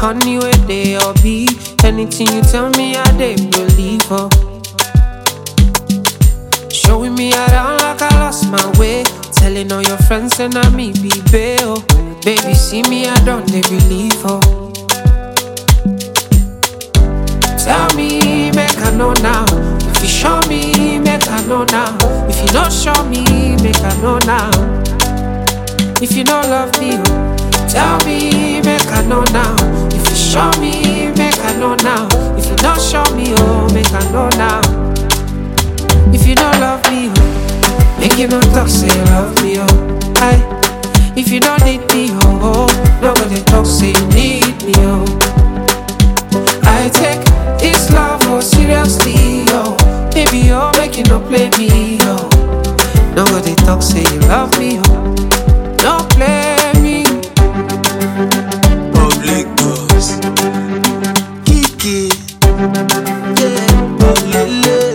honey where they all be. Anything you tell me, I dey believe, oh. Showing me around like I lost my way. Telling all your friends and I me be bail. Baby, see me, I don't they believe, oh. Tell me, make I know now. If you show me, make I know now. If you don't show me, make I know now. If you don't love me, oh, tell me, make I know now. If you show me, make I know now. If you don't show me, oh, make I know now. If you don't love me, oh, make you not talk, say you love me, oh. Aye. If you don't need me, oh, nobody talk, say you need me, oh. I take this love, oh, seriously, oh. Baby, oh, make you not play me, oh. Nobody talk, say you love me, oh. Don't play me. Public boss Kiki, yeah, oh lele.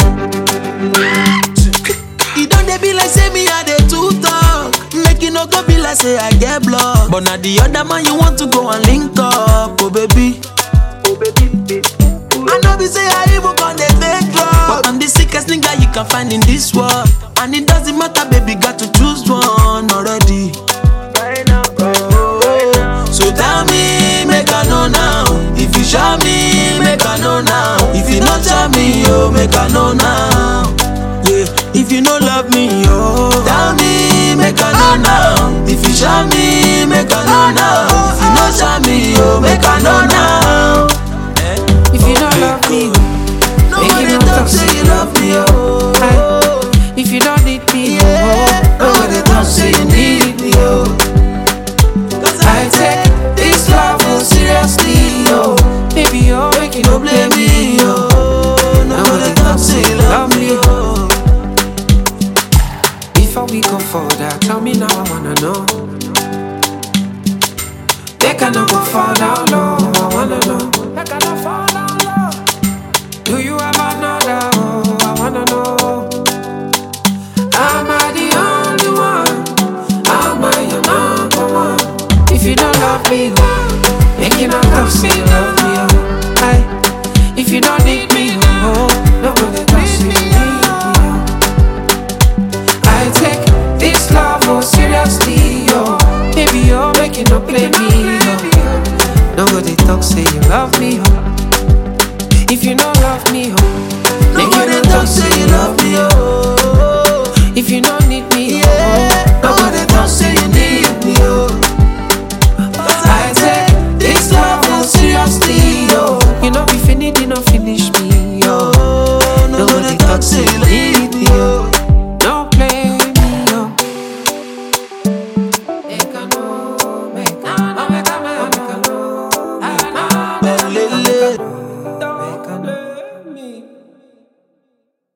It don't dey be like say me I dey too talk. Make it no go be like say I get blocked. But now the other man you want to go and link up, oh baby. I know be say I even gon' dey fake drop, but I'm the sickest nigga you can find in this world. And it doesn't matter, baby, got to choose one already. So tell me, make I know now. If you show me, make I know now. If you not show me, oh, make I know now. Yeah, if you don't love me, oh, tell me, make I know now. If you show me, make I know now. If you not show me, oh, make I know now. If you don't love me, make you not talk, say you love me, oh. Aye. If you don't need me, oh, nobody talk, say you need me, oh. I take this love, oh, seriously, oh. Baby, oh, make you no blame me, oh. Nobody talk, say you love me, oh. Before we go further, tell me now, I wanna know. They cannot go fall down low, I wanna know. They cannot fall down low. Do you have another, oh, I wanna know. Am I the only one? Am I your number one? If you don't love me, oh, make you not talk, say you love me, oh. Aye. If you don't need me, oh, nobody talk, say you need me, oh. I take this love, oh, seriously, oh. Baby, oh, make you not play me, oh. Nobody talk, say you love me, oh. If you know